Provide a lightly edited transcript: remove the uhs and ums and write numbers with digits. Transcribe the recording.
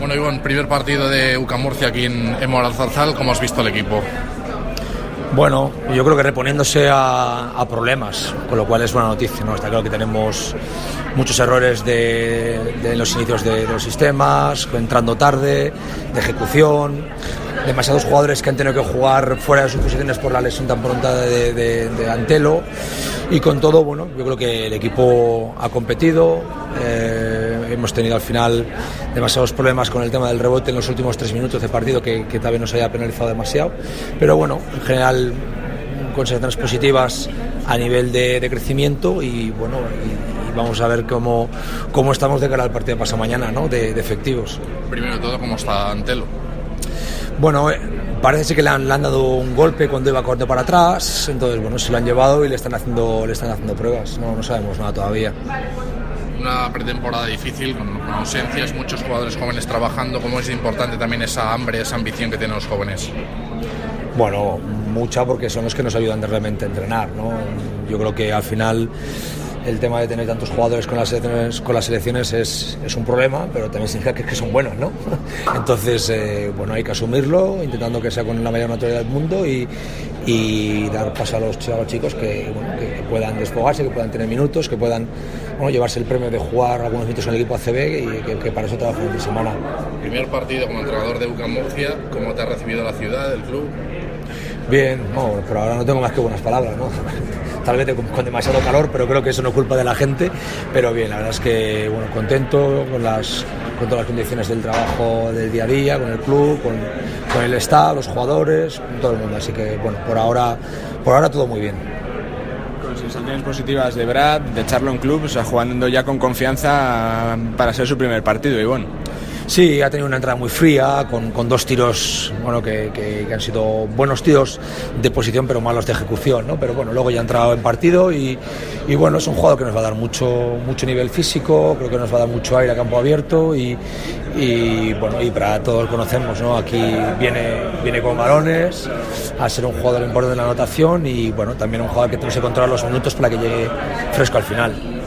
Bueno, Iván, primer partido de UCAM Murcia aquí en Moralzarzal, ¿cómo has visto el equipo? Bueno, yo creo que reponiéndose a problemas, con lo cual es buena noticia, ¿no? Está claro que tenemos muchos errores de los inicios de los sistemas, entrando tarde, de ejecución, demasiados jugadores que han tenido que jugar fuera de sus posiciones por la lesión tan pronta de Antelo, y con todo, bueno, yo creo que el equipo ha competido. Hemos tenido al final demasiados problemas con el tema del rebote en los últimos 3 minutos de partido que tal vez nos haya penalizado demasiado, pero bueno, en general con sensaciones positivas a nivel de crecimiento, y bueno, y vamos a ver cómo estamos de cara al partido de pasado mañana, ¿no? de efectivos. Primero de todo, ¿cómo está Antelo? Bueno, parece que le han dado un golpe cuando iba corto para atrás, entonces bueno, se lo han llevado y le están haciendo pruebas, no sabemos nada todavía. Una pretemporada difícil, con ausencias, muchos jugadores jóvenes trabajando. ¿Cómo es importante también esa hambre, esa ambición que tienen los jóvenes? Bueno, mucha, porque son los que nos ayudan realmente a entrenar, ¿no? Yo creo que al final el tema de tener tantos jugadores con las selecciones es un problema, pero también significa que son buenos, ¿no? Entonces, bueno, hay que asumirlo, intentando que sea con la mayor naturalidad del mundo y dar paso a los chicos que puedan desfogarse, que puedan tener minutos, que puedan llevarse el premio de jugar algunos minutos en el equipo ACB, y que para eso trabajan fin de semana. Primer partido como entrenador de UCAM Murcia, ¿cómo te ha recibido la ciudad, el club? Bien, no, pero ahora no tengo más que buenas palabras, ¿no? Tal vez con demasiado calor, pero creo que eso no es culpa de la gente. Pero bien, la verdad es que bueno, contento con todas las condiciones del trabajo del día a día, con el club, con el staff, los jugadores, con todo el mundo. Así que bueno, por ahora todo muy bien. Con sensaciones positivas de Brad, de echarlo en club, o sea, jugando ya con confianza para ser su primer partido, y bueno. Sí, ha tenido una entrada muy fría, con 2 tiros, bueno, que han sido buenos tiros de posición, pero malos de ejecución, ¿no? Pero bueno, luego ya ha entrado en partido y bueno, es un jugador que nos va a dar mucho nivel físico, creo que nos va a dar mucho aire a campo abierto y bueno, y para todos conocemos, ¿no? Aquí viene con balones, a ser un jugador importante en la anotación, y bueno, también un jugador que tiene que controlar los minutos para que llegue fresco al final.